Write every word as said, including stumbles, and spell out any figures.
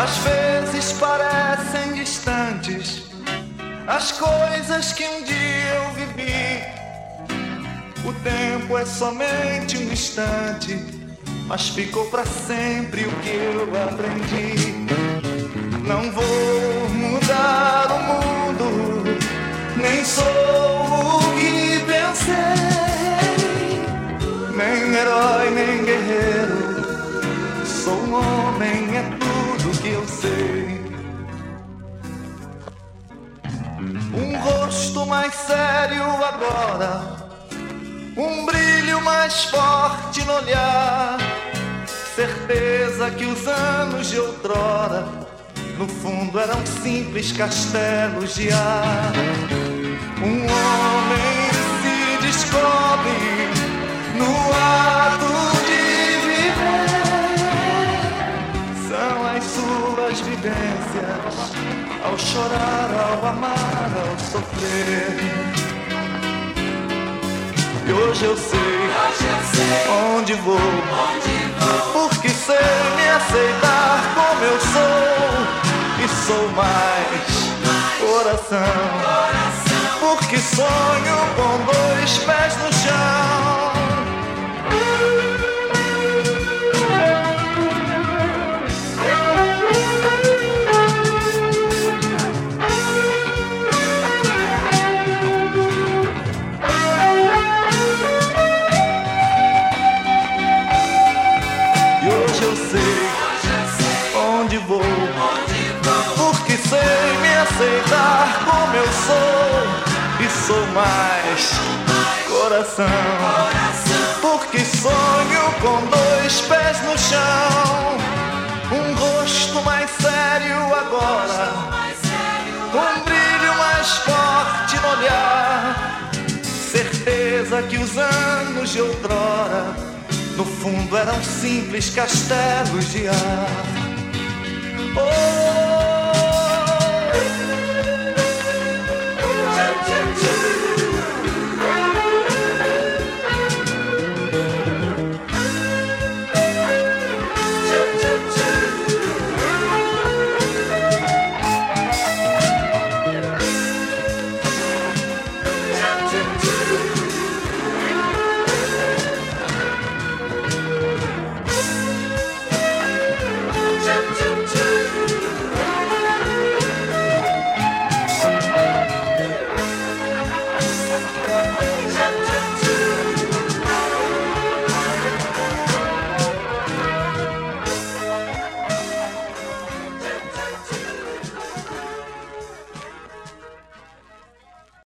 Às vezes parecem distantes as coisas que um dia eu vivi. O tempo é somente um instante, mas ficou pra sempre o que eu aprendi. Não vou mudar o mundo, nem sou o que pensei, nem herói, nem guerreiro. Sou um homem, é tudo que eu sei. Um rosto mais sério agora, um brilho mais forte no olhar, certeza que os anos de outrora no fundo eram simples castelos de ar. Um homem se descobre no ato de viver, são as suas vivências, ao chorar, ao amar, ao sofrer. E hoje eu sei, hoje eu sei onde, vou, onde vou, porque sei me aceitar como eu sou. E sou mais, mais coração, coração, porque sonho com dois pés no chão. E hoje eu sei onde vou, porque sei me aceitar como eu sou. E sou mais, mais coração, coração, porque sonho com dois pés no chão. Um rosto mais sério agora, um brilho mais forte no olhar, certeza que os anos de outrora no fundo eram simples castelos de ar. Oh,